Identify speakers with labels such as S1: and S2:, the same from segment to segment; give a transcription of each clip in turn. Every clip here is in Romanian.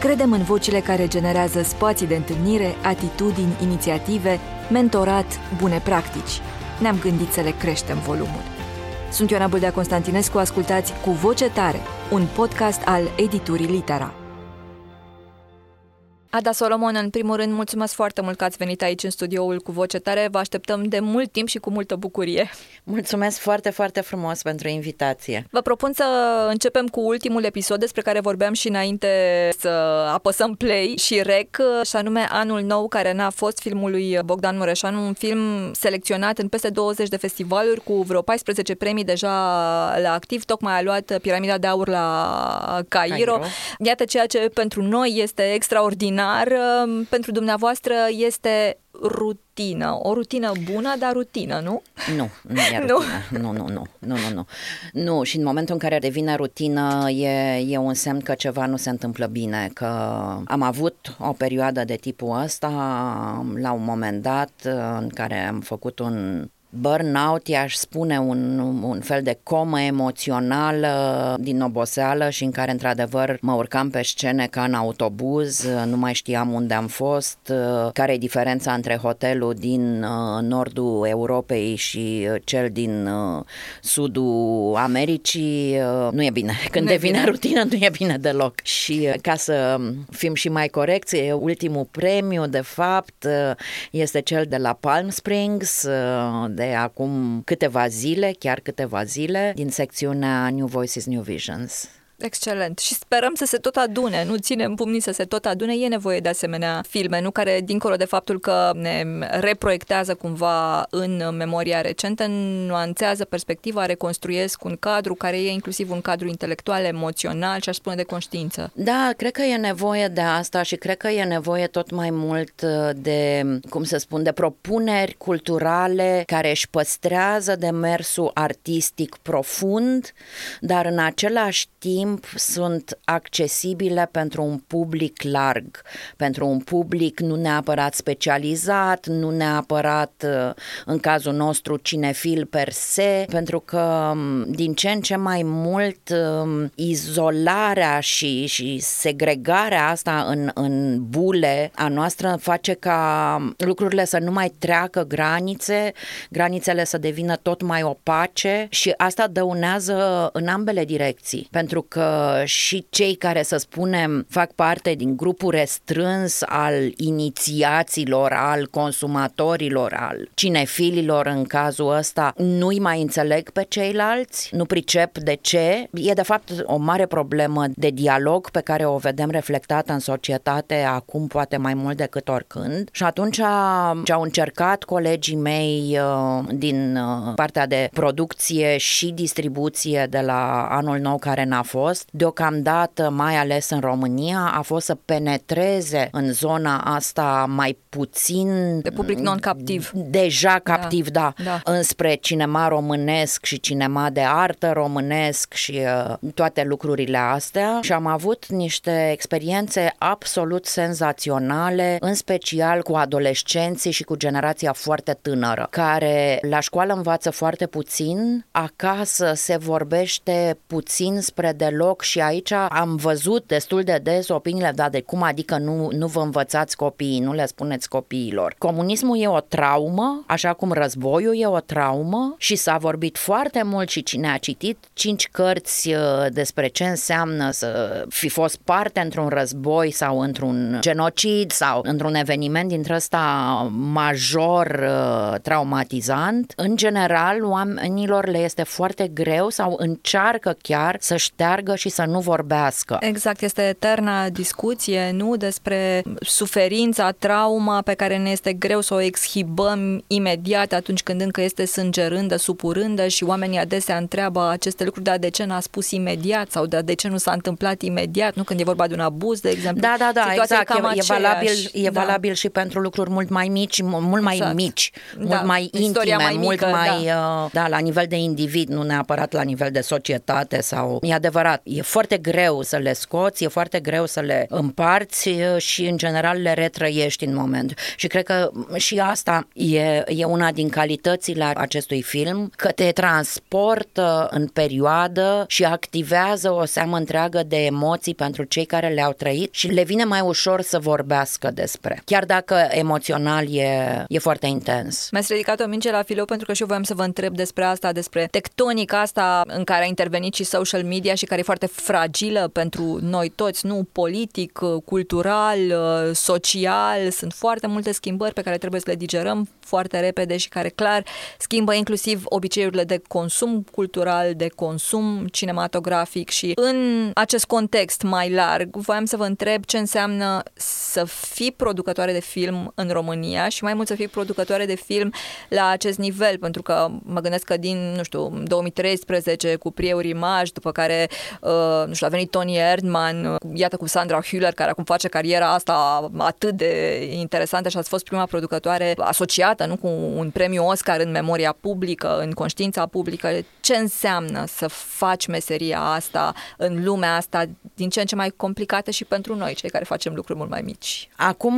S1: Credem în vocile care generează spații de întâlnire, atitudini, inițiative, mentorat, bune practici. Ne-am gândit să le creștem volumul. Sunt Ioana Bâldea Constantinescu, ascultați Cu Voce Tare, un podcast al editurii Litera. Ada Solomon, în primul rând, mulțumesc foarte mult că ați venit aici în studioul Cu Voce Tare. Vă așteptăm de mult timp și cu multă bucurie.
S2: Mulțumesc foarte, foarte frumos pentru invitație.
S1: Vă propun să începem cu ultimul episod despre care vorbeam și înainte să apăsăm play și rec, și anume Anul Nou care n-a fost, filmul lui Bogdan Mureșanu, un film selecționat în peste 20 de festivaluri cu vreo 14 premii deja la activ. Tocmai a luat Piramida de Aur la Cairo. Iată ceea ce pentru noi este extraordinar. Pentru dumneavoastră este rutină. O rutină bună, dar rutină, nu?
S2: Nu e rutină. Nu, și în momentul în care devine rutină e un semn că ceva nu se întâmplă bine, că am avut o perioadă de tipul ăsta la un moment dat în care am făcut un burnout, i-aș spune un fel de comă emoțională din oboseală și în care într-adevăr mă urcam pe scene ca în autobuz, nu mai știam unde am fost, care e diferența între hotelul din nordul Europei și cel din sudul Americii. Nu e bine. Când devine rutină, nu e bine deloc. Și ca să fim și mai corecți, ultimul premiu, de fapt, este cel de la Palm Springs, de acum câteva zile, din secțiunea New Voices, New Visions.
S1: Excelent. Și sperăm să se tot adune, nu ținem pumnii să se tot adune. E nevoie de asemenea filme, nu, care, dincolo de faptul că ne reproiectează cumva în memoria recentă, nuanțează perspectiva, reconstruiesc un cadru care e inclusiv un cadru intelectual, emoțional și aș spune de conștiință.
S2: Da, cred că e nevoie de asta și cred că e nevoie tot mai mult de, de propuneri culturale care își păstrează demersul artistic profund, dar în același timp sunt accesibile pentru un public larg, pentru un public nu neapărat specializat, nu neapărat, în cazul nostru, cinefil per se, pentru că din ce în ce mai mult izolarea și segregarea asta în bule a noastră face ca lucrurile să nu mai treacă granițele să devină tot mai opace și asta dăunează în ambele direcții, pentru că și cei care, să spunem, fac parte din grupul restrâns al inițiaților, al consumatorilor, al cinefililor în cazul ăsta, nu-i mai înțeleg pe ceilalți, nu pricep de ce. E de fapt o mare problemă de dialog pe care o vedem reflectată în societate acum poate mai mult decât oricând. Și atunci ce au încercat colegii mei din partea de producție și distribuție de la Anul Nou care n-a fost, deocamdată, mai ales în România, a fost să penetreze în zona asta mai puțin
S1: de public non-captiv.
S2: Deja captiv, da. Înspre cinema românesc și cinema de artă românesc și toate lucrurile astea. Și am avut niște experiențe absolut senzaționale, în special cu adolescenții și cu generația foarte tânără, care la școală învață foarte puțin, acasă se vorbește puțin spre deloc și aici am văzut destul de des opiniile, dar de cum adică nu vă învățați copiii, nu le spuneți copiilor. Comunismul e o traumă, așa cum războiul e o traumă și s-a vorbit foarte mult și cine a citit 5 cărți despre ce înseamnă să fi fost parte într-un război sau într-un genocid sau într-un eveniment dintre ăsta major traumatizant, în general oamenilor le este foarte greu sau încearcă chiar să șteargă și să nu vorbească.
S1: Exact, este eterna discuție, nu, despre suferința, trauma pe care ne este greu să o exhibăm imediat atunci când încă este sângerândă, supurândă și oamenii adesea întreabă aceste lucruri, dar de ce n-a spus imediat sau de ce nu s-a întâmplat imediat, nu, când e vorba de un abuz, de exemplu.
S2: Da, exact, e valabil și pentru lucruri mult mai mici, mult mai mici, mult mai intime, la nivel de individ, nu neapărat la nivel de societate sau... E adevărat, adevărat, e foarte greu să le scoți, e foarte greu să le împarți și în general le retrăiești în moment. Și cred că și asta e una din calitățile acestui film, că te transportă în perioadă și activează o seamă întreagă de emoții pentru cei care le-au trăit și le vine mai ușor să vorbească despre. Chiar dacă emoțional e foarte intens.
S1: Mi-ați ridicat o minge la filou pentru că și eu voiam să vă întreb despre asta, despre tectonica asta în care a intervenit și social media și care e foarte fragilă pentru noi toți, nu politic, cultural, social. Sunt foarte multe schimbări pe care trebuie să le digerăm foarte repede și care clar schimbă inclusiv obiceiurile de consum cultural, de consum cinematografic și în acest context mai larg voiam să vă întreb ce înseamnă să fii producătoare de film în România și mai mult să fii producătoare de film la acest nivel, pentru că mă gândesc că din, 2013 cu Prieuri Imaj, după care, a venit Tony Erdmann, iată cu Sandra Hüller, care acum face cariera asta atât de interesantă și ați fost prima producătoare asociată, nu, cu un premiu Oscar în memoria publică, în conștiința publică. Ce înseamnă să faci meseria asta în lumea asta din ce în ce mai complicată și pentru noi, cei care facem lucruri mult mai mici?
S2: Acum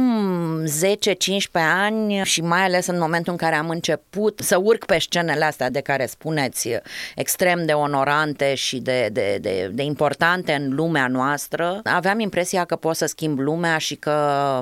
S2: 10-15 ani și mai ales în momentul în care am început să urc pe scenele astea de care spuneți, extrem de onorante și de importante în lumea noastră, aveam impresia că pot să schimb lumea și că,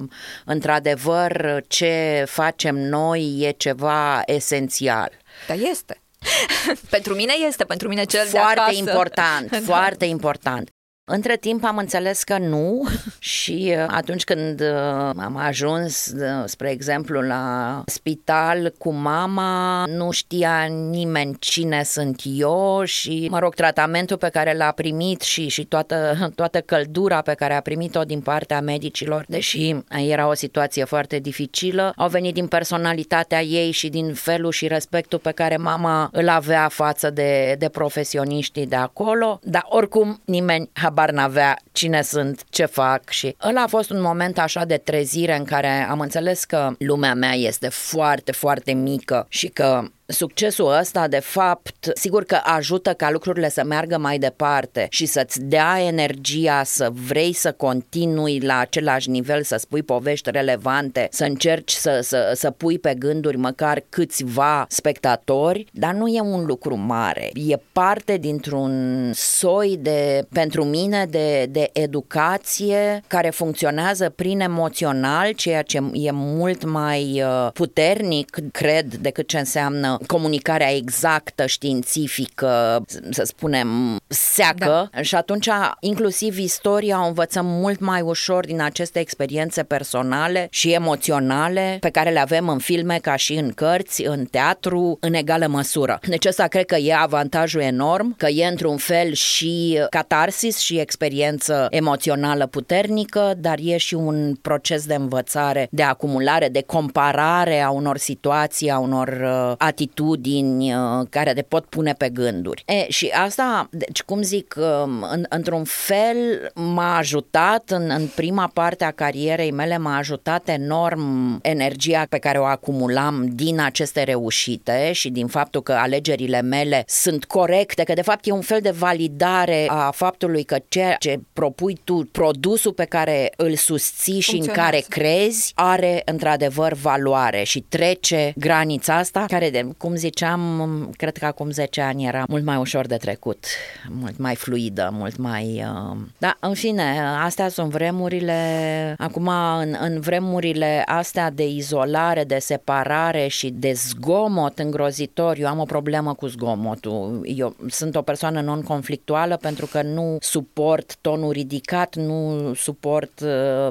S2: într-adevăr, ce facem noi e ceva esențial.
S1: Dar este. Pentru mine cel de acasă.
S2: Foarte important, foarte important. Între timp am înțeles că nu și atunci când am ajuns, spre exemplu, la spital cu mama, nu știa nimeni cine sunt eu și, tratamentul pe care l-a primit și toată căldura pe care a primit-o din partea medicilor, deși era o situație foarte dificilă, au venit din personalitatea ei și din felul și respectul pe care mama îl avea față de profesioniștii de acolo, dar oricum nimeni habar n-avea cine sunt, ce fac și ăla a fost un moment așa de trezire în care am înțeles că lumea mea este foarte, foarte mică și că succesul ăsta, de fapt, sigur că ajută ca lucrurile să meargă mai departe și să-ți dea energia să vrei să continui la același nivel, să spui povești relevante, să încerci să pui pe gânduri măcar câțiva spectatori, dar nu e un lucru mare. E parte dintr-un soi pentru mine, de educație care funcționează prin emoțional, ceea ce e mult mai puternic, cred, decât ce înseamnă comunicarea exactă, științifică, să spunem, seacă. Da. Și atunci, inclusiv istoria, o învățăm mult mai ușor din aceste experiențe personale și emoționale pe care le avem în filme ca și în cărți, în teatru, în egală măsură. Deci ăsta cred că e avantajul enorm, că e într-un fel și catarsis și experiență emoțională puternică, dar e și un proces de învățare, de acumulare, de comparare a unor situații, a unor atitudini care te pot pune pe gânduri. Și asta, deci cum zic, într-un fel m-a ajutat în prima parte a carierei mele, m-a ajutat enorm energia pe care o acumulam din aceste reușite și din faptul că alegerile mele sunt corecte, că de fapt e un fel de validare a faptului că ceea ce propui tu, produsul pe care îl susții și în care crezi, are într-adevăr valoare și trece granița asta care, cum ziceam, cred că acum 10 ani era mult mai ușor de trecut, mult mai fluidă, mult mai... Da, în fine, astea sunt vremurile. Acum, în vremurile astea de izolare, de separare și de zgomot îngrozitor, eu am o problemă cu zgomotul. Eu sunt o persoană non-conflictuală pentru că nu suport tonul ridicat, nu suport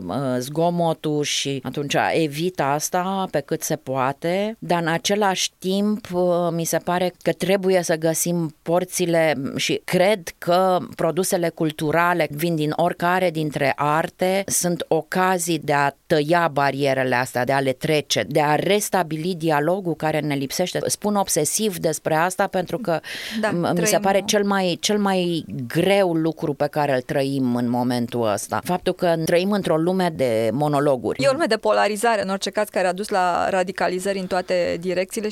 S2: zgomotul și atunci evit asta pe cât se poate, dar în același timp mi se pare că trebuie să găsim porțile și cred că produsele culturale vin din oricare dintre arte, sunt ocazii de a tăia barierele astea, de a le trece, de a restabili dialogul care ne lipsește. Spun obsesiv despre asta pentru că mi se pare cel mai greu lucru pe care îl trăim în momentul ăsta. Faptul că trăim într-o lume de monologuri.
S1: E o lume de polarizare, în orice caz, care a dus la radicalizări în toate direcțiile și cred că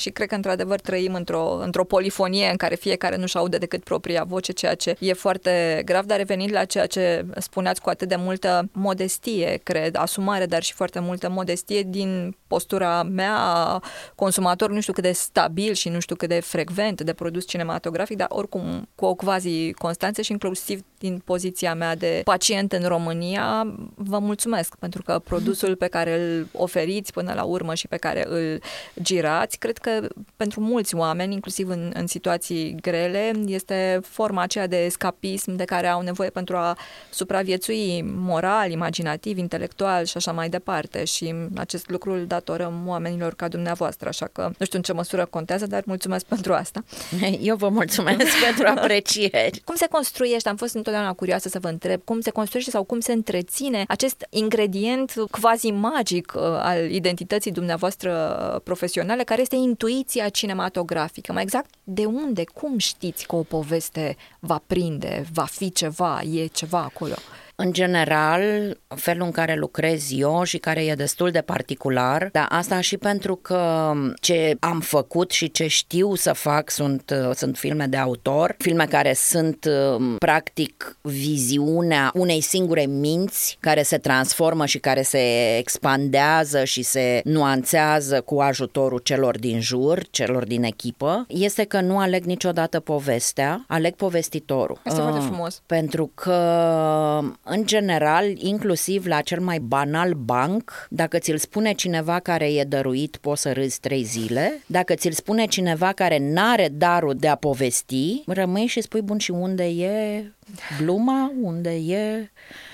S1: într-adevăr trăim într-o polifonie în care fiecare nu-și aude decât propria voce, ceea ce e foarte grav, dar revenind la ceea ce spuneați cu atât de multă modestie, cred, asumare, dar și foarte multă modestie din postura mea, consumator, nu știu cât de stabil și nu știu cât de frecvent de produs cinematografic, dar oricum cu o quasi constanță și inclusiv din poziția mea de pacient în România, vă mulțumesc pentru că produsul pe care îl oferiți până la urmă și pe care îl girați, cred că pentru mulți oameni, inclusiv în situații grele, este forma aceea de escapism de care au nevoie pentru a supraviețui moral, imaginativ, intelectual și așa mai departe. Și acest lucru îl datorăm oamenilor ca dumneavoastră, așa că nu știu în ce măsură contează, dar mulțumesc pentru asta.
S2: Eu vă mulțumesc pentru aprecieri.
S1: Cum se construiește? Am fost întotdeauna curioasă să vă întreb cum se construiește sau cum se întreține acest ingredient quasi magic al identității dumneavoastră profesionale, care este intuiția cinematografică. Mai exact, de unde, cum știți că o poveste va prinde, va fi ceva, e ceva acolo?
S2: În general, felul în care lucrez eu și care e destul de particular, dar asta și pentru că ce am făcut și ce știu să fac sunt filme de autor, filme care sunt practic viziunea unei singure minți care se transformă și care se expandează și se nuanțează cu ajutorul celor din jur, celor din echipă, este că nu aleg niciodată povestea, aleg povestitorul.
S1: Este foarte frumos.
S2: Pentru că în general, inclusiv la cel mai banal banc, dacă ți-l spune cineva care e dăruit, poți să râzi 3 zile. Dacă ți-l spune cineva care n-are darul de a povesti, rămâi și spui, bun, și unde e gluma? Unde e...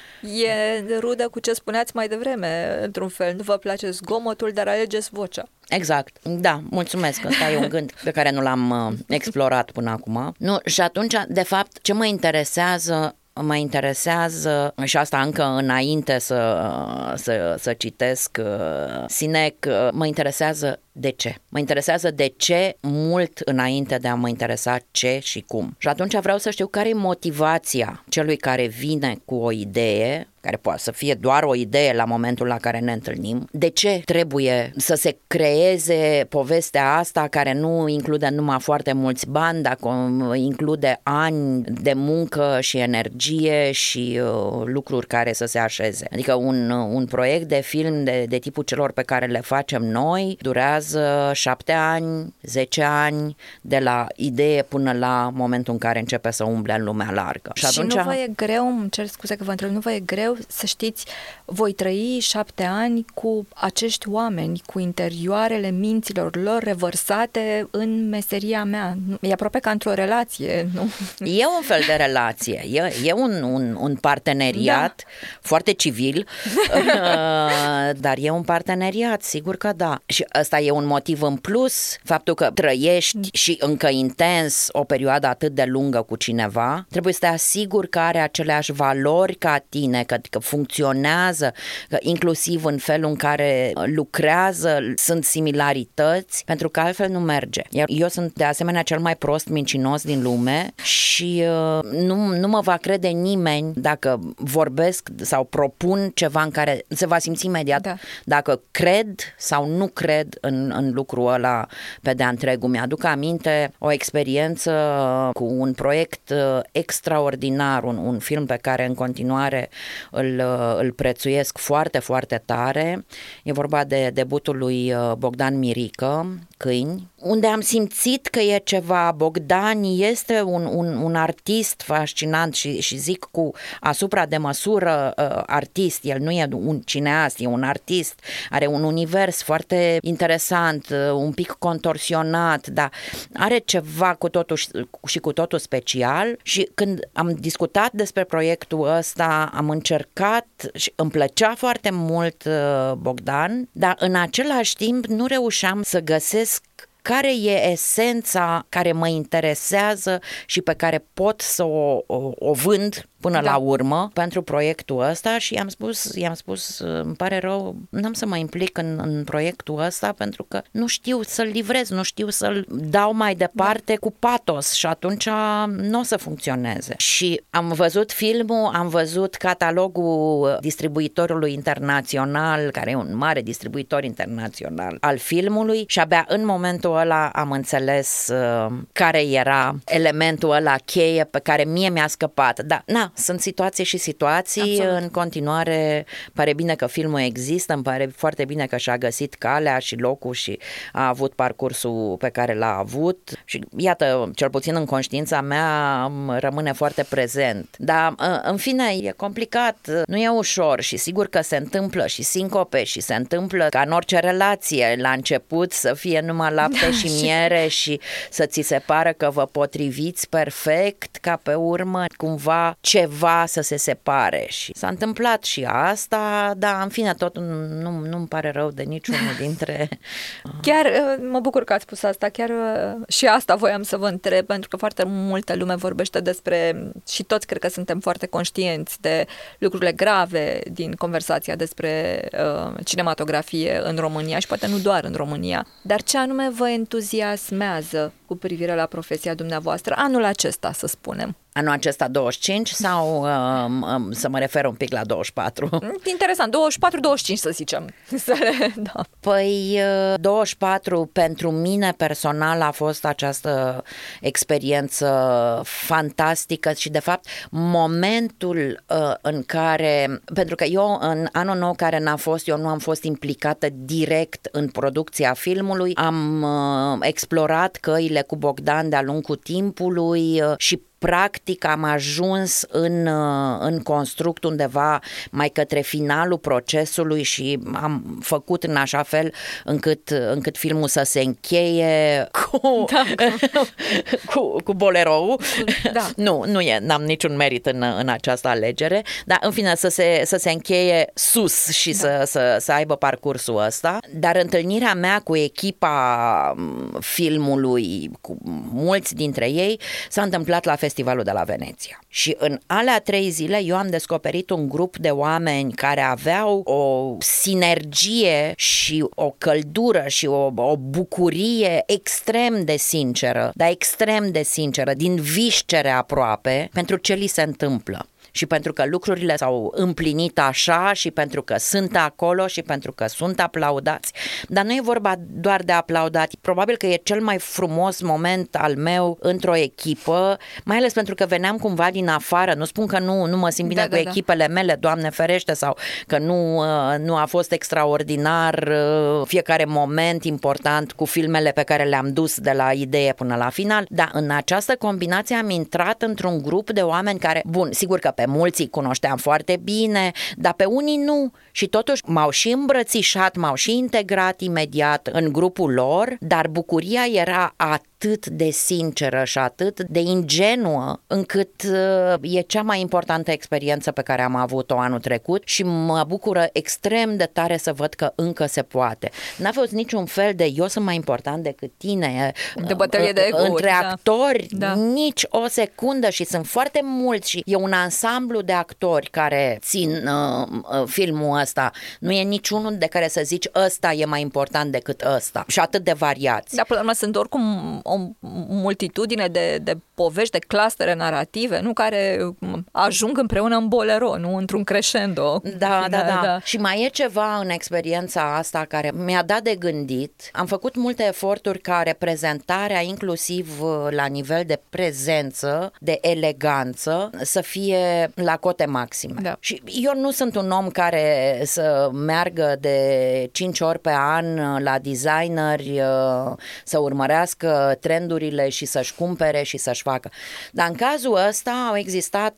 S1: E rudă cu ce spuneați mai devreme, într-un fel. Nu vă place zgomotul, dar alegeți vocea.
S2: Exact, da, mulțumesc, ăsta e un gând pe care nu l-am explorat până acum. Nu, și atunci, de fapt, ce mă interesează, și asta încă înainte să citesc Sinec, mă interesează de ce. Mă interesează de ce mult înainte de a mă interesa ce și cum. Și atunci vreau să știu care e motivația celui care vine cu o idee, care poate să fie doar o idee la momentul la care ne întâlnim, de ce trebuie să se creeze povestea asta care nu include numai foarte mulți bani, dar include ani de muncă și energie și lucruri care să se așeze. Adică un proiect de film de tipul celor pe care le facem noi durează 7 ani, 10 ani, de la idee până la momentul în care începe să umble în lumea largă.
S1: Și atunci... nu vă e greu, îmi cer scuze că vă întreb, nu vă e greu să știți, voi trăi 7 ani cu acești oameni, cu interioarele minților lor revărsate în meseria mea. E aproape ca într-o relație, nu?
S2: E un fel de relație, e un parteneriat foarte civil, dar e un parteneriat, sigur că da. Și ăsta e un motiv în plus, faptul că trăiești și încă intens o perioadă atât de lungă cu cineva, trebuie să te asiguri că are aceleași valori ca tine, că funcționează, că inclusiv în felul în care lucrează sunt similarități, pentru că altfel nu merge. Eu sunt de asemenea cel mai prost mincinos din lume și nu mă va crede nimeni dacă vorbesc sau propun ceva în care se va simți imediat dacă cred sau nu cred în lucrul ăla pe de-a întregul. Mi-aduc aminte o experiență cu un proiect extraordinar, un film pe care în continuare îl prețuiesc foarte, foarte tare. E vorba de debutul lui Bogdan Mirică, Câini, unde am simțit că e ceva. Bogdan este un artist fascinant și zic cu asupra de măsură artist. El nu e un cineast, e un artist. Are un univers foarte interesant, un pic contorsionat, dar are ceva cu totul și cu totul special. Și când am discutat despre proiectul ăsta, am încercat și îmi plăcea foarte mult Bogdan, dar în același timp nu reușeam să găsesc care e esența care mă interesează și pe care pot să o vând până la urmă pentru proiectul ăsta și i-am spus, îmi pare rău, n-am să mă implic în proiectul ăsta pentru că nu știu să-l livrez, nu știu să-l dau mai departe cu patos și atunci nu o să funcționeze. Și am văzut filmul, am văzut catalogul distribuitorului internațional, care e un mare distribuitor internațional al filmului și abia în momentul ăla am înțeles care era elementul ăla cheie pe care mie mi-a scăpat. Da, sunt situații și situații. Absolut. În continuare, pare bine că filmul există, îmi pare foarte bine că și-a găsit calea și locul și a avut parcursul pe care l-a avut și iată, cel puțin în conștiința mea rămâne foarte prezent. Dar în fine, e complicat, nu e ușor și sigur că se întâmplă și sincope și se întâmplă ca în orice relație, la început să fie numai lapte și miere și să ți se pară că vă potriviți perfect, ca pe urmă cumva ceva să se separe și s-a întâmplat și asta, dar în fine tot nu-mi pare rău de niciunul dintre...
S1: Chiar mă bucur că ați spus asta, chiar și asta voiam să vă întreb, pentru că foarte multă lume vorbește despre, și toți cred că suntem foarte conștienți de lucrurile grave din conversația despre cinematografie în România și poate nu doar în România, dar ce anume vă entuziasmează cu privire la profesia dumneavoastră anul acesta, să spunem?
S2: Anul acesta 25 sau să mă refer un pic la 24?
S1: Interesant, 24-25 să zicem. Da.
S2: Păi 24 pentru mine personal a fost această experiență fantastică și de fapt momentul în care, pentru că eu în anul nou care n-a fost, eu nu am fost implicată direct în producția filmului, am explorat căile cu Bogdan de-a lungul timpului și practic am ajuns în construct undeva mai către finalul procesului și am făcut în așa fel încât filmul să se încheie cu bolerou. Da. N-am niciun merit în această alegere, dar în fine să se încheie sus și să aibă parcursul ăsta. Dar întâlnirea mea cu echipa filmului, cu mulți dintre ei, s-a întâmplat la Festivalul de la Veneția. Și în alea 3 zile eu am descoperit un grup de oameni care aveau o sinergie și o căldură și o bucurie extrem de sinceră, dar extrem de sinceră, din viscere aproape, pentru ce li se întâmplă. Și pentru că lucrurile s-au împlinit așa și pentru că sunt acolo și pentru că sunt aplaudați. Dar nu e vorba doar de aplaudați. Probabil că e cel mai frumos moment al meu într-o echipă, mai ales pentru că veneam cumva din afară. Nu spun că nu mă simt bine cu echipele mele, Doamne ferește, sau că nu a fost extraordinar fiecare moment important cu filmele pe care le-am dus de la idee până la final. Dar în această combinație am intrat într-un grup de oameni care, bun, sigur că pe mulți îi cunoșteam foarte bine, dar pe unii nu. Și totuși m-au și îmbrățișat, m-au și integrat imediat în grupul lor, dar bucuria era atât de sinceră și atât de ingenuă, încât e cea mai importantă experiență pe care am avut-o anul trecut și mă bucură extrem de tare să văd că încă se poate. N-a fost niciun fel de eu sunt mai important decât tine,
S1: de bătălie de ego
S2: între actori, nici o secundă și sunt foarte mulți și e un ansamblu de actori care țin filmul ăsta. Nu e niciunul de care să zici ăsta e mai important decât ăsta și atât de variați.
S1: Dar până la urmă sunt oricum o multitudine de povești, de clustere narrative, nu, care ajung împreună în bolero, nu într-un crescendo.
S2: Da. Și mai e ceva în experiența asta care mi-a dat de gândit. Am făcut multe eforturi ca reprezentarea, inclusiv la nivel de prezență, de eleganță, să fie la cote maxime. Da. Și eu nu sunt un om care să meargă de 5 ori pe an la designeri, să urmărească trendurile și să-și cumpere și să-și facă. Dar în cazul ăsta au existat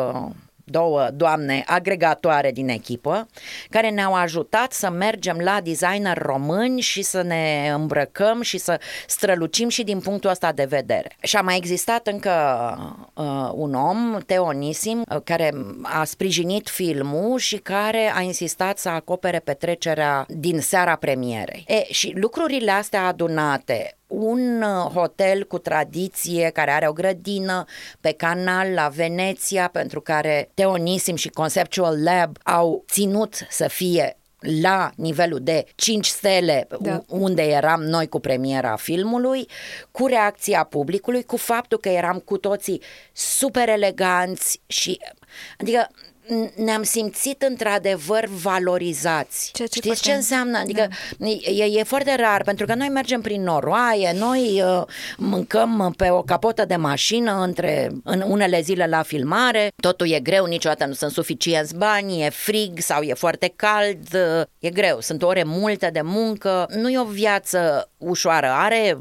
S2: 2 doamne agregatoare din echipă care ne-au ajutat să mergem la designer români și să ne îmbrăcăm și să strălucim și din punctul ăsta de vedere. Și a mai existat încă un om, Teo Nisim, care a sprijinit filmul și care a insistat să acopere petrecerea din seara premierei. Și lucrurile astea adunate, un hotel cu tradiție care are o grădină pe canal la Veneția, pentru care Teo Nisim și Conceptual Lab au ținut să fie la nivelul de 5 stele, unde eram noi cu premiera filmului, cu reacția publicului, cu faptul că eram cu toții super eleganți și, adică ne-am simțit într-adevăr valorizați. Știți ce înseamnă? Adică e foarte rar, pentru că noi mergem prin noroaie, noi mâncăm pe o capotă de mașină în unele zile la filmare, totul e greu, niciodată nu sunt suficienți bani, e frig sau e foarte cald, e greu, sunt ore multe de muncă, nu e o viață ușoară, are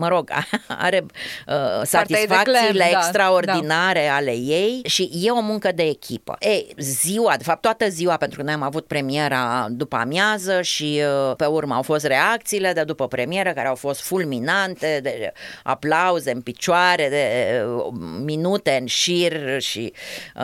S2: satisfacțiile extraordinare ale ei și e o muncă de echipă. Ziua, de fapt toată ziua, pentru că noi am avut premiera după amiază și pe urmă au fost reacțiile de după premieră care au fost fulminante, de aplauze în picioare, de minute în șir și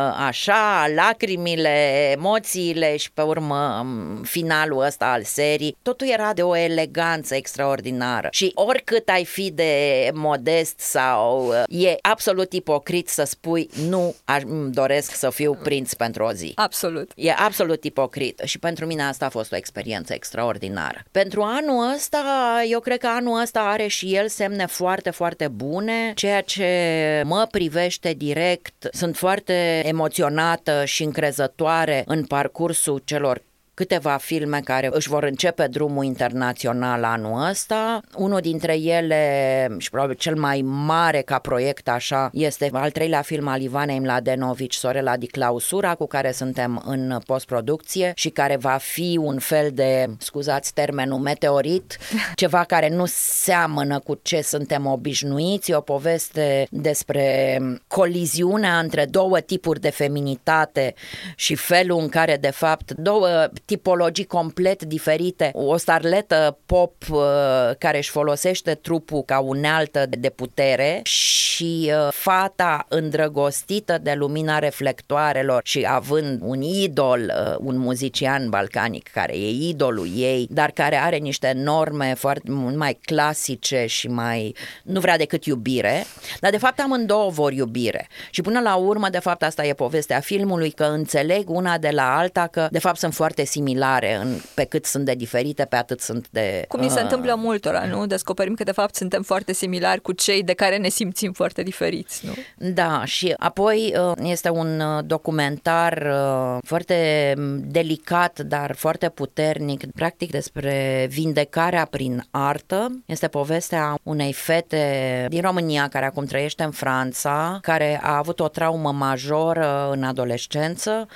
S2: așa, lacrimile, emoțiile și pe urmă finalul ăsta al serii. Totul era de o eleganță extraordinară și oricât ai fi de modest sau e absolut ipocrit să spui nu îmi doresc să fiu prinț pentru o zi.
S1: Absolut.
S2: E absolut ipocrit și pentru mine asta a fost o experiență extraordinară. Pentru anul ăsta, eu cred că anul ăsta are și el semne foarte, foarte bune, ceea ce mă privește direct. Sunt foarte emoționată și încrezătoare în parcursul celor câteva filme care își vor începe drumul internațional anul ăsta. Unul dintre ele, și probabil cel mai mare ca proiect așa, este al treilea film al Ivanei Mladenovici, Sorela di Clausura, cu care suntem în postproducție și care va fi un fel de, scuzați termenul, meteorit, ceva care nu seamănă cu ce suntem obișnuiți, e o poveste despre coliziunea între două tipuri de feminitate și felul în care, de fapt, două tipologii complet diferite. O starletă pop care își folosește trupul ca unealtă de putere și fata îndrăgostită de lumina reflectoarelor și având un idol, un muzician balcanic care e idolul ei, dar care are niște norme foarte mai clasice și mai nu vrea decât iubire, dar de fapt amândouă vor iubire. Și până la urmă, de fapt, asta e povestea filmului, că înțeleg una de la alta că de fapt sunt foarte similare, pe cât sunt de diferite, pe atât sunt de...
S1: Cum ni se întâmplă multora, nu? Descoperim că de fapt suntem foarte similari cu cei de care ne simțim foarte diferiți, nu?
S2: Da, și apoi este un documentar foarte delicat, dar foarte puternic, practic despre vindecarea prin artă. Este povestea unei fete din România care acum trăiește în Franța, care a avut o traumă majoră în adolescență,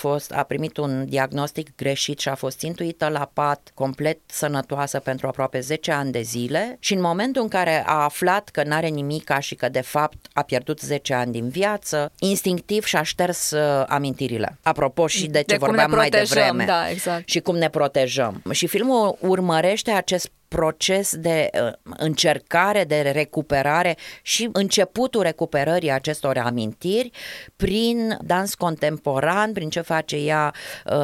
S2: a primit un diagnostic greșit și a fost intuită la pat, complet sănătoasă pentru aproape 10 ani de zile și în momentul în care a aflat că n-are nimica și că de fapt a pierdut 10 ani din viață, instinctiv și-a șters amintirile. Apropo și de ce vorbeam mai devreme.
S1: Da, exact.
S2: Și cum ne protejăm. Și filmul urmărește acest proces de încercare, de recuperare și începutul recuperării acestor amintiri prin dans contemporan, prin ce face ea,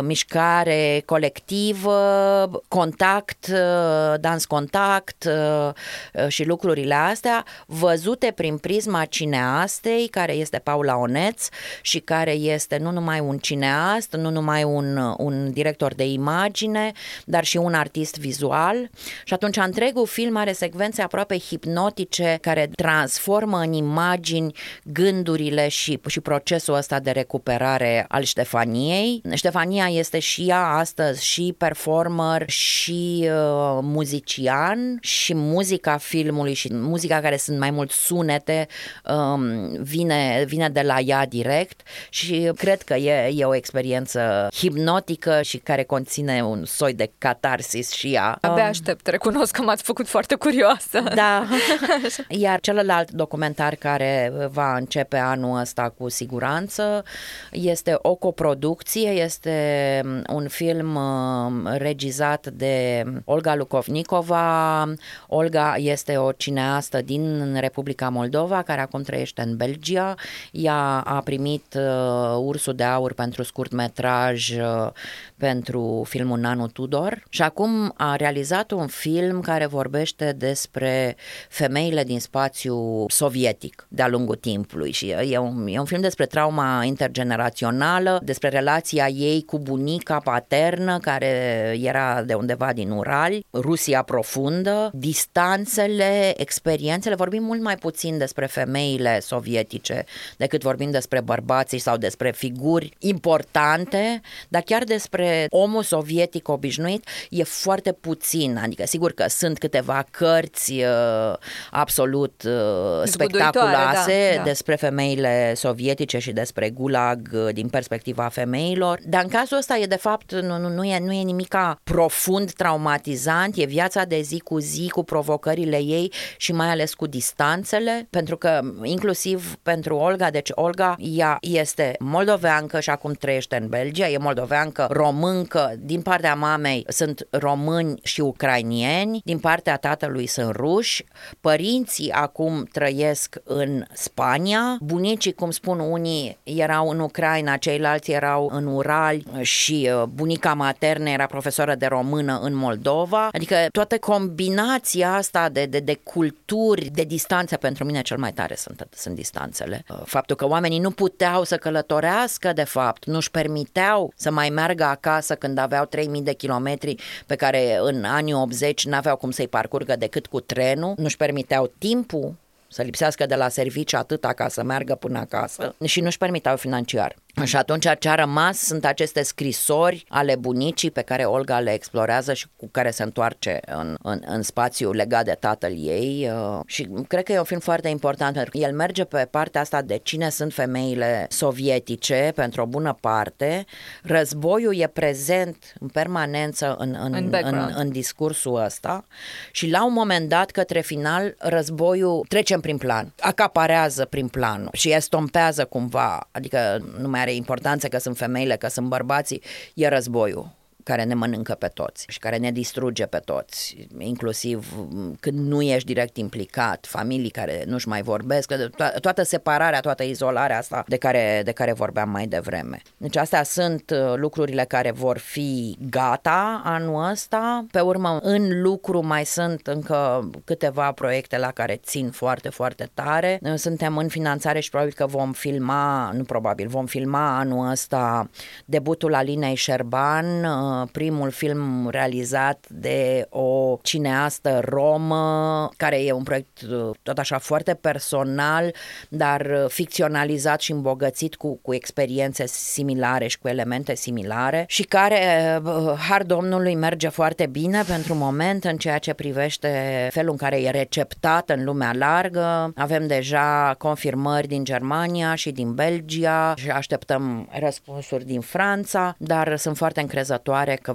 S2: mișcare colectivă, contact, dans contact și lucrurile astea, văzute prin prisma cineastei, care este Paula Oneț și care este nu numai un cineast, nu numai un director de imagine, dar și un artist vizual. Și atunci întregul film are secvențe aproape hipnotice care transformă în imagini gândurile și procesul ăsta de recuperare al Ștefaniei. Ștefania este și ea astăzi și performer și muzician și muzica filmului și muzica care sunt mai mult sunete vine de la ea direct și cred că e o experiență hipnotică și care conține un soi de catarsis și ea.
S1: Abia aștept, recunosc că m-ați făcut foarte curioasă.
S2: Da. Iar celălalt documentar care va începe anul ăsta cu siguranță este o coproducție, este un film regizat de Olga Lukovnikova. Olga este o cineastă din Republica Moldova care acum trăiește în Belgia. Ea a primit Ursul de Aur pentru scurtmetraj pentru filmul Nanu Tudor și acum a realizat un film film care vorbește despre femeile din spațiu sovietic de-a lungul timpului și e un film despre trauma intergenerațională, despre relația ei cu bunica paternă care era de undeva din Urali, Rusia profundă, distanțele, experiențele. Vorbim mult mai puțin despre femeile sovietice decât vorbim despre bărbații sau despre figuri importante, dar chiar despre omul sovietic obișnuit e foarte puțin, adică sigur că sunt câteva cărți absolut spectaculoase despre femeile sovietice și despre gulag din perspectiva femeilor, dar în cazul ăsta e de fapt nu e nimica profund traumatizant, e viața de zi cu zi cu provocările ei și mai ales cu distanțele, pentru că inclusiv pentru Olga, deci Olga ea este moldoveancă și acum trăiește în Belgia, e moldoveancă, româncă, din partea mamei sunt români și ucrainieni, din partea tatălui sunt ruși, părinții acum trăiesc în Spania, bunicii, cum spun unii, erau în Ucraina, ceilalți erau în Urali și bunica maternă era profesoră de română în Moldova, adică toată combinația asta de culturi, de distanțe, pentru mine cel mai tare sunt distanțele. Faptul că oamenii nu puteau să călătorească, de fapt, nu-și permiteau să mai meargă acasă când aveau 3000 de kilometri pe care în anii 80 n-aveau cum să-i parcurgă decât cu trenul, nu-și permiteau timpul să lipsească de la serviciu atâta ca să meargă până acasă și nu-și permiteau financiar. Și atunci ce a rămas sunt aceste scrisori ale bunicii pe care Olga le explorează și cu care se întoarce în spațiu legat de tatăl ei și cred că e un film foarte important pentru că el merge pe partea asta de cine sunt femeile sovietice pentru o bună parte. Războiul e prezent în permanență în discursul ăsta și la un moment dat către final războiul trece prin plan, acaparează prin planul și estompează cumva, adică nu mai are importanță că sunt femeile, că sunt bărbații, e războiul care ne mănâncă pe toți și care ne distruge pe toți, inclusiv când nu ești direct implicat, familii care nu-și mai vorbesc, toată separarea, toată izolarea asta de care vorbeam mai devreme. Deci astea sunt lucrurile care vor fi gata anul ăsta. Pe urmă, în lucru mai sunt încă câteva proiecte la care țin foarte, foarte tare. Suntem în finanțare și probabil că vom filma anul ăsta debutul Alinei Șerban, primul film realizat de o cineastă romă, care e un proiect tot așa foarte personal, dar ficționalizat și îmbogățit cu experiențe similare și cu elemente similare și care, har Domnului, merge foarte bine pentru moment în ceea ce privește felul în care e receptat în lumea largă. Avem deja confirmări din Germania și din Belgia și așteptăm răspunsuri din Franța, dar sunt foarte încrezătoare că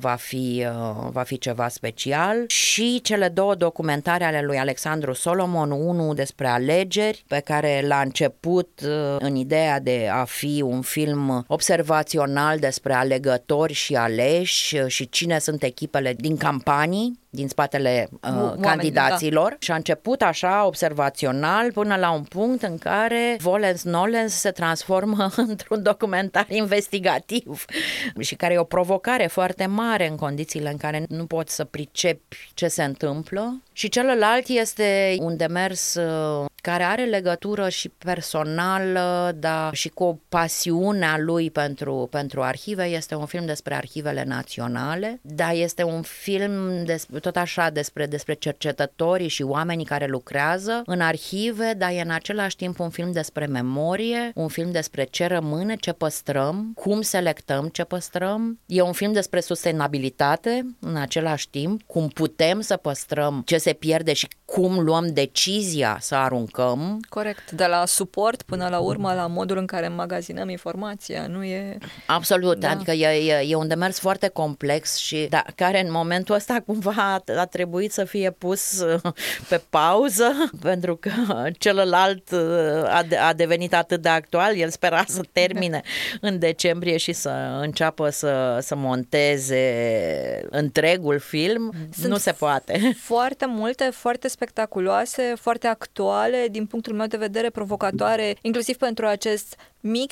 S2: va fi ceva special. Și cele două documentare ale lui Alexandru Solomon, unul despre alegeri, pe care l-a început în ideea de a fi un film observațional despre alegători și aleși și cine sunt echipele din campanii din spatele candidaților, da. Și a început așa observațional până la un punct în care Volens Nolens se transformă într-un documentar investigativ și care e o provocare foarte mare în condițiile în care nu poți să pricepi ce se întâmplă. Și celălalt este un demers care are legătură și personală, dar și cu pasiunea lui pentru arhive. Este un film despre arhivele naționale, dar este un film tot așa despre cercetătorii și oamenii care lucrează în arhive, dar e în același timp un film despre memorie, un film despre ce rămâne, ce păstrăm, cum selectăm ce păstrăm. E un film despre sustenabilitate în același timp, cum putem să păstrăm ce se pierde și cum luăm decizia să aruncăm.
S1: Corect, de la suport până la urmă la modul în care magazinăm informația, nu e...
S2: Absolut, da. Adică e un demers foarte complex și care în momentul ăsta cumva a trebuit să fie pus pe pauză pentru că celălalt a devenit atât de actual, el spera să termine în decembrie și să înceapă să monteze întregul film. Nu se poate.
S1: Foarte multe, foarte spectaculoase, foarte actuale, din punctul meu de vedere provocatoare, inclusiv pentru acest mixt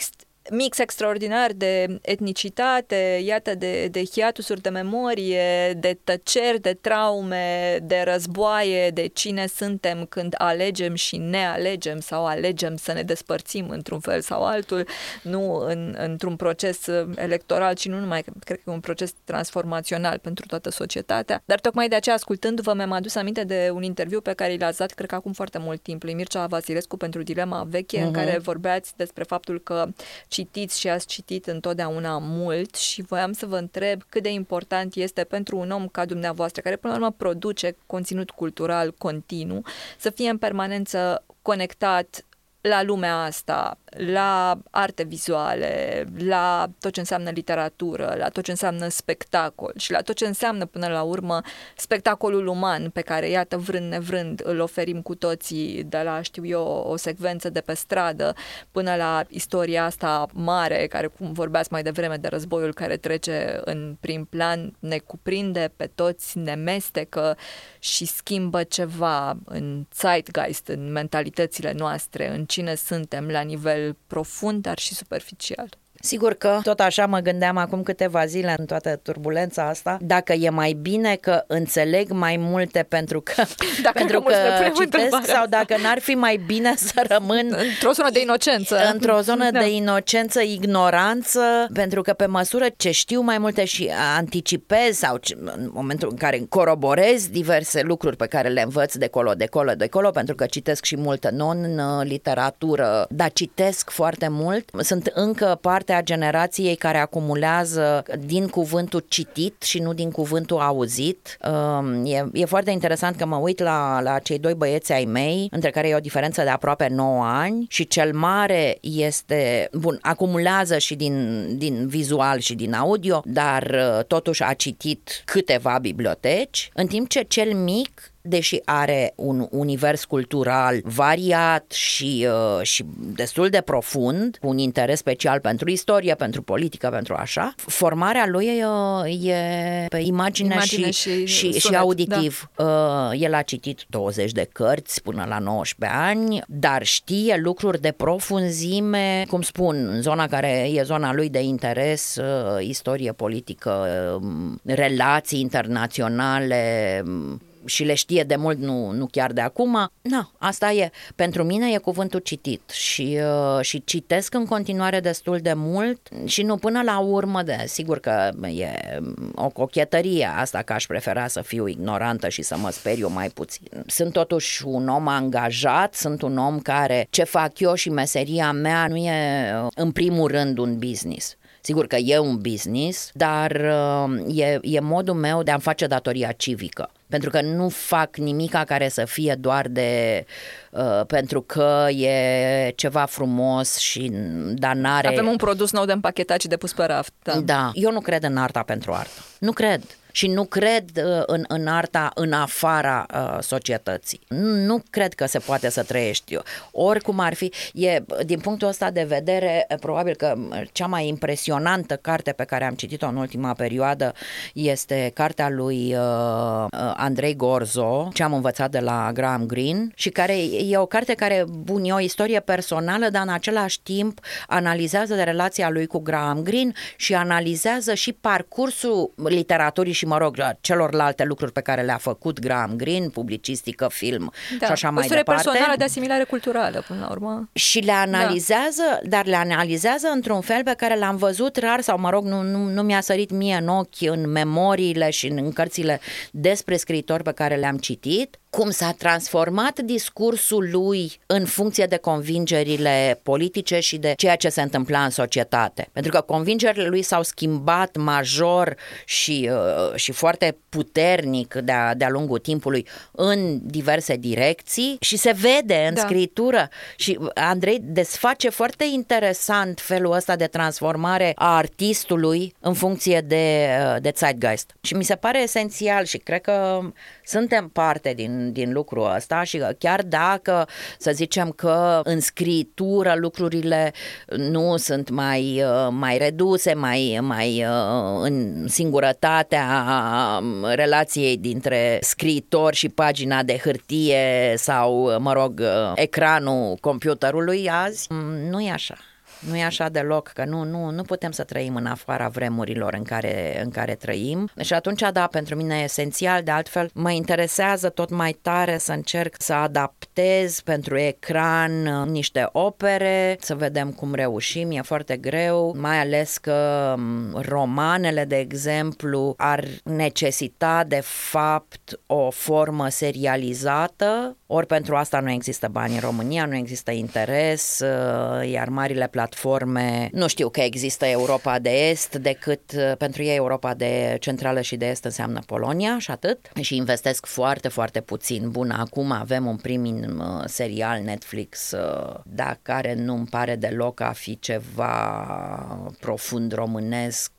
S1: mix extraordinar de etnicitate, iată, de hiatusuri de memorie, de tăceri, de traume, de războaie, de cine suntem când alegem și ne alegem sau alegem să ne despărțim într-un fel sau altul, nu într-un proces electoral, ci nu numai, cred că e un proces transformațional pentru toată societatea. Dar tocmai de aceea, ascultându-vă, mi-am adus aminte de un interviu pe care l-ați dat, cred că acum foarte mult timp, lui Mircea Vasilescu pentru Dilema Veche, în care vorbeați despre faptul că citiți și ați citit întotdeauna mult și voiam să vă întreb cât de important este pentru un om ca dumneavoastră, care până la urmă produce conținut cultural continuu, să fie în permanență conectat la lumea asta, la arte vizuale, la tot ce înseamnă literatură, la tot ce înseamnă spectacol și la tot ce înseamnă până la urmă spectacolul uman pe care, iată, vrând nevrând îl oferim cu toții, de la, știu eu, o secvență de pe stradă până la istoria asta mare, care, cum vorbeați mai devreme, de războiul care trece în prim plan, ne cuprinde pe toți, ne mestecă și schimbă ceva în zeitgeist, în mentalitățile noastre, în cine suntem la nivel profund, dar și superficial.
S2: Sigur că tot așa mă gândeam acum câteva zile în toată turbulența asta, dacă e mai bine că înțeleg mai multe pentru că citesc sau dacă n-ar fi mai bine să rămân
S1: într-o zonă de inocență.
S2: Într-o zonă de inocență, ignoranță, pentru că pe măsură ce știu mai multe și anticipez sau în momentul în care coroborez diverse lucruri pe care le învăț de colo, pentru că citesc și multă non-literatură, dar citesc foarte mult, sunt încă parte a generației care acumulează din cuvântul citit și nu din cuvântul auzit. E foarte interesant că mă uit la cei doi băieți ai mei, între care e o diferență de aproape 9 ani și cel mare este, bun, acumulează și din vizual și din audio, dar totuși a citit câteva biblioteci, în timp ce cel mic, deși are un univers cultural variat și destul de profund, cu un interes special pentru istorie, pentru politică, pentru așa, formarea lui e pe imagine și auditiv. Da. El a citit 20 de cărți până la 19 ani, dar știe lucruri de profunzime, cum spun, în zona care e zona lui de interes, istorie politică, relații internaționale, și le știe de mult, nu chiar de acum. Asta e. Pentru mine e cuvântul citit și citesc în continuare destul de mult și nu până la urmă, sigur că e o cochetărie asta că aș prefera să fiu ignorantă și să mă speriu mai puțin. Sunt totuși un om angajat, sunt un om care ce fac eu și meseria mea nu e în primul rând un business. Sigur că e un business, dar e modul meu de a-mi face datoria civică. Pentru că nu fac nimica care să fie doar pentru că e ceva frumos și dar n-are...
S1: Avem un produs nou de împachetat și de pus pe raft.
S2: Da. Eu nu cred în arta pentru artă. Nu cred. Și nu cred în arta în afara societății. Nu cred că se poate să trăiești. Oricum ar fi, din punctul ăsta de vedere, probabil că cea mai impresionantă carte pe care am citit-o în ultima perioadă este cartea lui Andrei Gorzo, Ce am învățat de la Graham Greene, și care e o carte care, bun, e o istorie personală, dar în același timp analizează de relația lui cu Graham Greene și analizează și parcursul literaturii și, mă rog, celorlalte lucruri pe care le-a făcut Graham Greene, publicistică, film și așa mai departe.
S1: O istorie personală de asimilare culturală, până la urmă.
S2: Și le analizează, dar le analizează într-un fel pe care l-am văzut rar sau, mă rog, nu mi-a sărit mie în ochi în memoriile și în cărțile despre scriitori pe care le-am citit, cum s-a transformat discursul lui în funcție de convingerile politice și de ceea ce se întâmpla în societate. Pentru că convingerile lui s-au schimbat major și foarte puternic de-a lungul timpului în diverse direcții și se vede în scritură. Și Andrei desface foarte interesant felul ăsta de transformare a artistului în funcție de zeitgeist. Și mi se pare esențial și cred că suntem parte din lucrul ăsta și chiar dacă să zicem că în scritură lucrurile nu sunt mai reduse, mai în singurătatea relației dintre scriitor și pagina de hârtie sau, mă rog, ecranul computerului azi, nu e așa. Nu e așa deloc, că nu putem să trăim în afara vremurilor în care trăim. Și atunci, da, pentru mine e esențial, de altfel mă interesează tot mai tare să încerc să adaptez pentru ecran niște opere, să vedem cum reușim, e foarte greu, mai ales că romanele, de exemplu, ar necesita de fapt o formă serializată, ori pentru asta nu există bani în România, nu există interes, iar marile platforme, nu știu că există Europa de Est, decât pentru ei Europa de Centrală și de Est înseamnă Polonia și atât, și investesc foarte, foarte puțin. Bun, acum avem un prim serial Netflix, dar care nu-mi pare deloc a fi ceva profund românesc.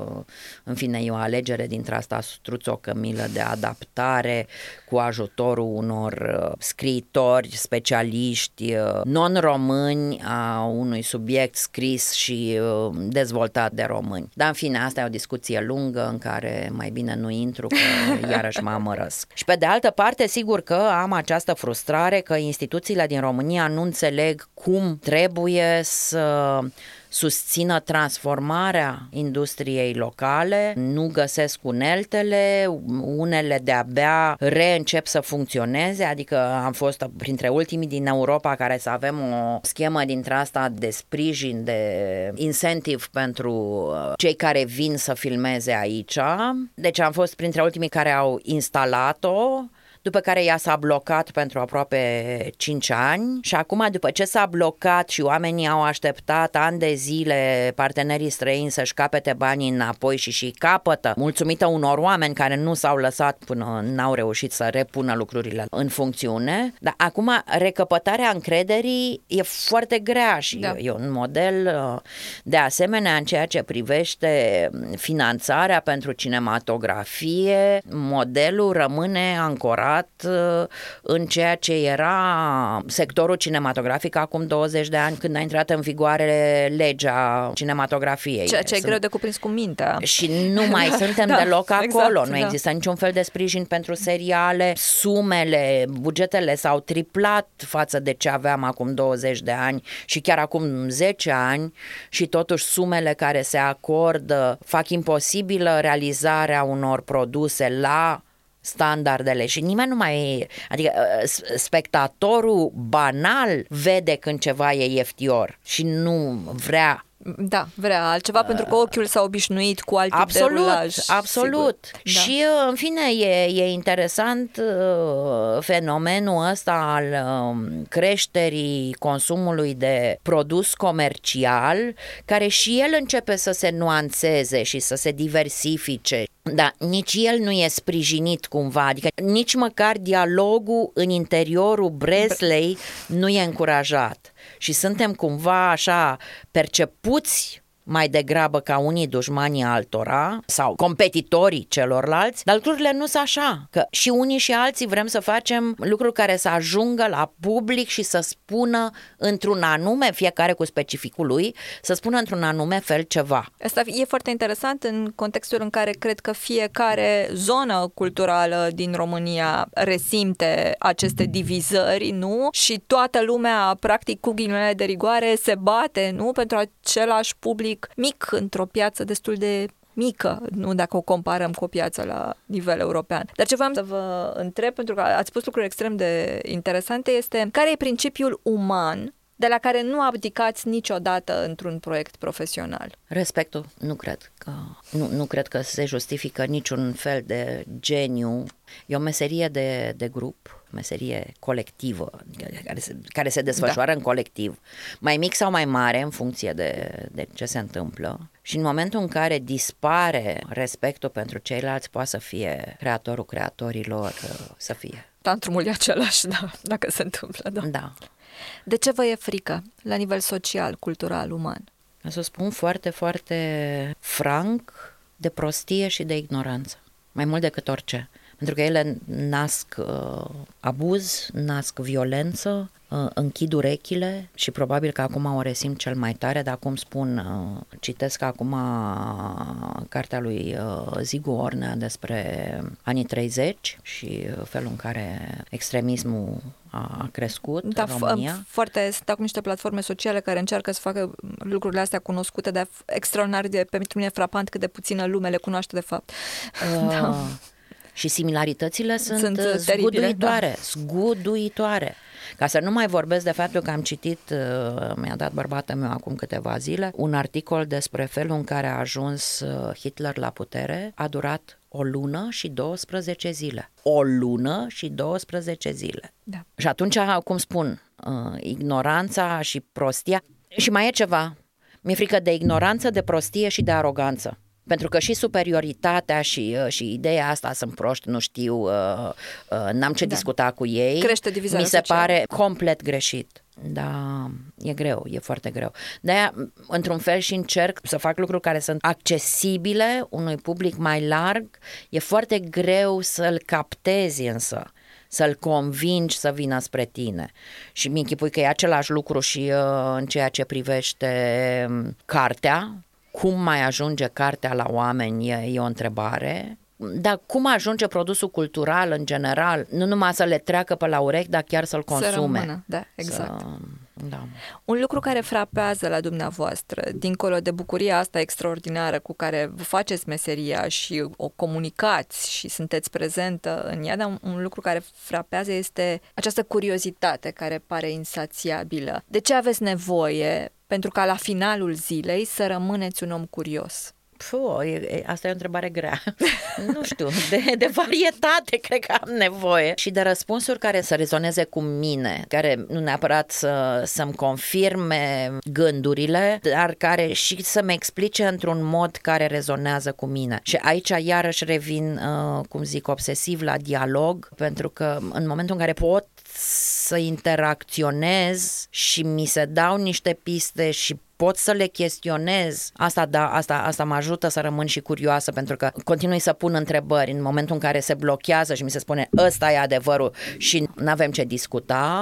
S2: În fine, e o alegere dintre asta struțocămilă de adaptare cu ajutorul unor scriitori, specialiști non-români a unui subiect scris și dezvoltat de români. Dar în fine, asta e o discuție lungă în care mai bine nu intru, că iarăși mă amărăsc. Și pe de altă parte, sigur că am această frustrare că instituțiile din România nu înțeleg cum trebuie să susțină transformarea industriei locale, nu găsesc uneltele, unele de-abia reîncep să funcționeze, adică am fost printre ultimii din Europa care să avem o schemă dintre asta de sprijin, de incentive pentru cei care vin să filmeze aici. Deci am fost printre ultimii care au instalat-o, după care ea s-a blocat pentru aproape 5 ani și acum, după ce s-a blocat și oamenii au așteptat ani de zile partenerii străini să-și capete banii înapoi și capătă, mulțumită unor oameni care nu s-au lăsat până n-au reușit să repună lucrurile în funcțiune, dar acum recăpătarea încrederii e foarte grea și e un model de asemenea în ceea ce privește finanțarea pentru cinematografie, modelul rămâne ancorat în ceea ce era sectorul cinematografic acum 20 de ani, când a intrat în vigoare legea cinematografiei.
S1: Ceea ce e greu de cuprins cu mintea.
S2: Și nu mai suntem deloc acolo. Nu există niciun fel de sprijin pentru seriale. Sumele, bugetele s-au triplat față de ce aveam acum 20 de ani și chiar acum 10 ani și totuși sumele care se acordă fac imposibilă realizarea unor produse la standardele și nimeni nu mai, adică spectatorul banal vede când ceva e ieftior și nu vrea.
S1: Da, vrea altceva pentru că ochiul s-a obișnuit cu alt tip de rulaj.
S2: Absolut. Da. Și în fine e interesant fenomenul ăsta al creșterii consumului de produs comercial, care și el începe să se nuanțeze și să se diversifice. Dar nici el nu e sprijinit cumva, adică nici măcar dialogul în interiorul Breslei nu e încurajat. Și suntem cumva așa percepuți mai degrabă ca unii dușmanii altora sau competitorii celorlalți, dar lucrurile nu sunt așa, că și unii și alții vrem să facem lucruri care să ajungă la public și să spună într-un anume, fiecare cu specificul lui, să spună într-un anume fel ceva.
S1: Asta e foarte interesant în contextul în care cred că fiecare zonă culturală din România resimte aceste divizări, nu? Și toată lumea, practic, cu ghilimele de rigoare, se bate, nu? Pentru același public mic într-o piață destul de mică, nu dacă o comparăm cu o piață la nivel european. Dar ce voiam să vă întreb, pentru că ați spus lucruri extrem de interesante, este care e principiul uman de la care nu abdicați niciodată într-un proiect profesional?
S2: Respectul. Nu cred că se justifică niciun fel de geniu. E o meserie de grup, meserie colectivă, care se desfășoară în colectiv, mai mic sau mai mare în funcție de ce se întâmplă. Și în momentul în care dispare respectul pentru ceilalți, poate să fie creatorul creatorilor, să fie.
S1: Tantrumul e același, da, dacă se întâmplă, da.
S2: Da.
S1: De ce vă e frică la nivel social, cultural, uman?
S2: Să spun foarte, foarte franc, de prostie și de ignoranță. Mai mult decât orice. pentru că ele nasc abuz, nasc violență, închid urechile și probabil că acum o resimt cel mai tare, dar cum spun, citesc acum cartea lui Zigu Ornea despre anii 30 și felul în care extremismul a crescut în România.
S1: Sunt acum niște platforme sociale care încearcă să facă lucrurile astea cunoscute, dar extraordinar de, pentru mine, frapant cât de puțină lume le cunoaște de fapt. Da.
S2: Și similaritățile sunt
S1: teribile,
S2: zguduitoare. Ca să nu mai vorbesc de faptul că am citit, mi-a dat bărbatul meu acum câteva zile, un articol despre felul în care a ajuns Hitler la putere. A durat o lună și 12 zile. O lună și 12 zile.
S1: Da.
S2: Și atunci, cum spun, ignoranța și prostia. Și mai e ceva. Mi-e frică de ignoranță, de prostie și de aroganță. Pentru că și superioritatea și ideea asta sunt proști, nu știu, n-am ce discuta cu ei.
S1: Crește divizarea
S2: mi se
S1: socială.
S2: pare complet greșit. Da, e greu, e foarte greu. De-aia, într-un fel, și încerc să fac lucruri care sunt accesibile unui public mai larg. E foarte greu să-l captezi însă, să-l convingi să vină spre tine. Și mi închipui că e același lucru și în ceea ce privește cartea. Cum mai ajunge cartea la oameni e o întrebare, dar cum ajunge produsul cultural în general, nu numai să le treacă pe la urechi, dar chiar să-l consume.
S1: Să rămână, da, exact.
S2: Da.
S1: Un lucru care frapează la dumneavoastră, dincolo de bucuria asta extraordinară cu care vă faceți meseria și o comunicați și sunteți prezentă în ea, dar un lucru care frapează este această curiozitate care pare insațiabilă. De ce aveți nevoie pentru ca la finalul zilei să rămâneți un om curios?
S2: Asta e o întrebare grea. Nu știu, de varietate cred că am nevoie și de răspunsuri care să rezoneze cu mine, care nu neapărat să-mi confirme gândurile, dar care și să-mi explice într-un mod care rezonează cu mine. Și aici iarăși revin, cum zic, obsesiv la dialog, pentru că în momentul în care pot să interacționez și mi se dau niște piste și pot să le chestionez. Asta mă ajută să rămân și curioasă, pentru că continui să pun întrebări. În momentul în care se blochează și mi se spune ăsta e adevărul și n-avem ce discuta,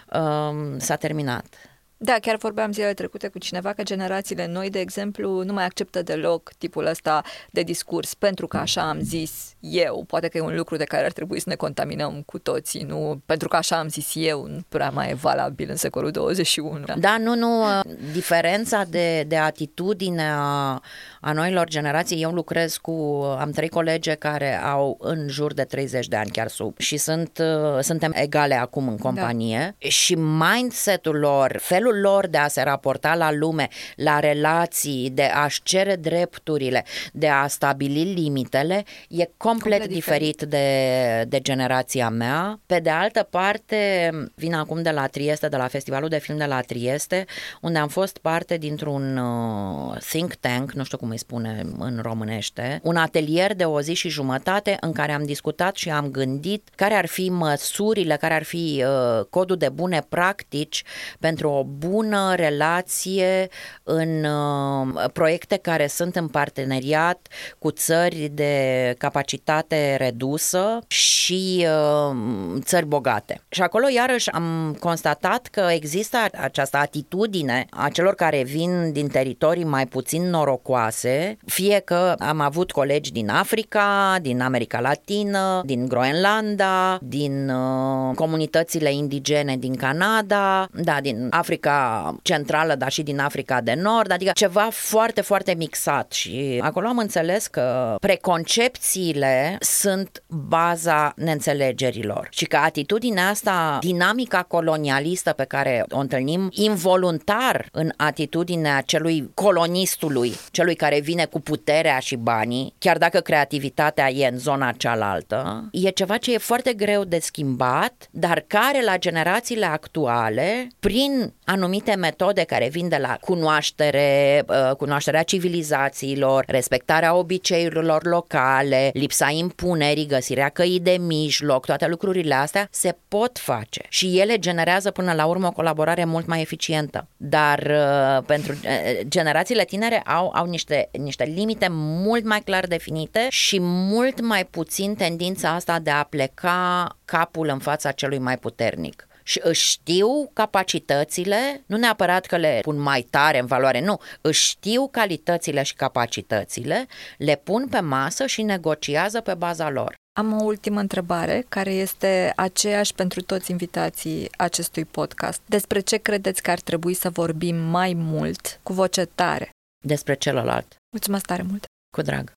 S2: s-a terminat.
S1: Da, chiar vorbeam zilele trecute cu cineva că generațiile noi, de exemplu, nu mai acceptă deloc tipul ăsta de discurs, pentru că așa am zis eu. Poate că e un lucru de care ar trebui să ne contaminăm cu toții, nu? Pentru că așa am zis eu, nu prea mai e valabil în secolul 21.
S2: Da, nu. Diferența de atitudine a noilor generații, eu lucrez am 3 colege care au în jur de 30 de ani, chiar sub, și suntem egale acum în companie, da. Și mindset-ul lor, felul lor de a se raporta la lume, la relații, de a-și cere drepturile, de a stabili limitele, e complet diferit de generația mea. Pe de altă parte, vin acum de la Trieste, de la Festivalul de Film de la Trieste, unde am fost parte dintr-un think tank, nu știu cum îi spune în românește, un atelier de o zi și jumătate în care am discutat și am gândit care ar fi măsurile, care ar fi codul de bune practici pentru o bună relație în proiecte care sunt în parteneriat cu țări de capacitate redusă și țări bogate. Și acolo iarăși am constatat că există această atitudine a celor care vin din teritorii mai puțin norocoase, fie că am avut colegi din Africa, din America Latină, din Groenlanda, din comunitățile indigene din Canada, da, din Africa Centrală, dar și din Africa de Nord, adică ceva foarte, foarte mixat. Și acolo am înțeles că preconcepțiile sunt baza neînțelegerilor și că atitudinea asta, dinamica colonialistă pe care o întâlnim involuntar în atitudinea celui colonistului, celui care vine cu puterea și banii, chiar dacă creativitatea e în zona cealaltă, e ceva ce e foarte greu de schimbat, dar care la generațiile actuale, prin anumite metode care vin de la cunoașterea civilizațiilor, respectarea obiceiurilor locale, lipsa impunerii, găsirea căii de mijloc, toate lucrurile astea se pot face și ele generează până la urmă o colaborare mult mai eficientă. Dar pentru generațiile tinere au niște limite mult mai clar definite și mult mai puțin tendința asta de a pleca capul în fața celui mai puternic. Și își știu capacitățile, nu neapărat că le pun mai tare în valoare, nu, își știu calitățile și capacitățile, le pun pe masă și negociază pe baza lor.
S1: Am o ultimă întrebare, care este aceeași pentru toți invitații acestui podcast. Despre ce credeți că ar trebui să vorbim mai mult, cu voce tare?
S2: Despre celălalt.
S1: Mulțumesc tare mult!
S2: Cu drag!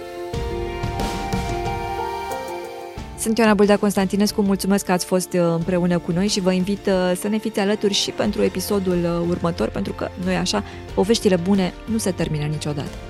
S1: Sunt Ioana Bâldea Constantinescu, mulțumesc că ați fost împreună cu noi și vă invit să ne fiți alături și pentru episodul următor, pentru că, nu-i așa, poveștile bune nu se termină niciodată.